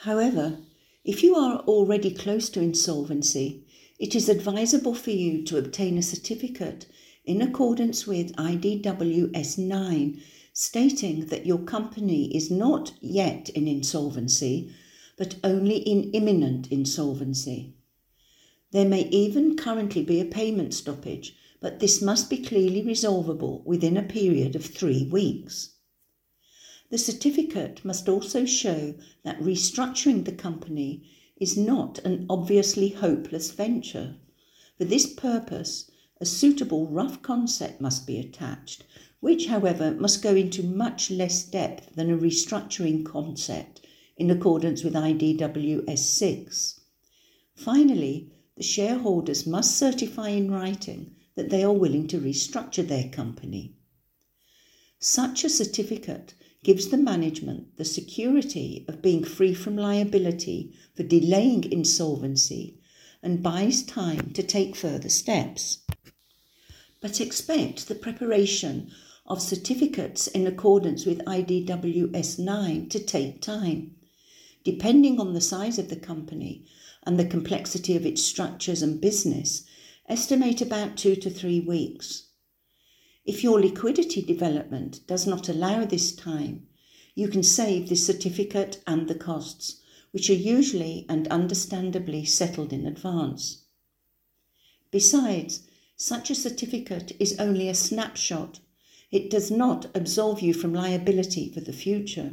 However, if you are already close to insolvency, it is advisable for you to obtain a certificate in accordance with IDWS 9 stating that your company is not yet in insolvency, but only in imminent insolvency. There may even currently be a payment stoppage, but this must be clearly resolvable within a period of 3 weeks. The certificate must also show that restructuring the company is not an obviously hopeless venture. For this purpose, a suitable rough concept must be attached, which, however, must go into much less depth than a restructuring concept in accordance with IDWS 6. Finally, the shareholders must certify in writing that they are willing to restructure their company. Such a certificate gives the management the security of being free from liability for delaying insolvency and buys time to take further steps. But expect the preparation of certificates in accordance with IDWS 9 to take time. Depending on the size of the company and the complexity of its structures and business, estimate about 2 to 3 weeks. If your liquidity development does not allow this time, you can save the certificate and the costs, which are usually and understandably settled in advance. Besides, such a certificate is only a snapshot. It does not absolve you from liability for the future.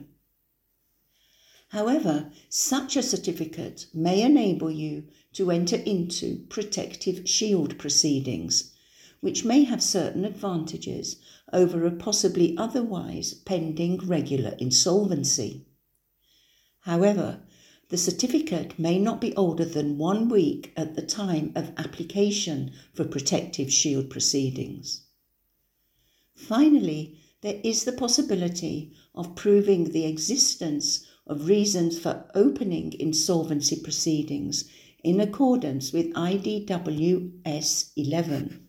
However, such a certificate may enable you to enter into protective shield proceedings, which may have certain advantages over a possibly otherwise pending regular insolvency. However, the certificate may not be older than 1 week at the time of application for protective shield proceedings. Finally, there is the possibility of proving the existence of reasons for opening insolvency proceedings in accordance with IDWS 11.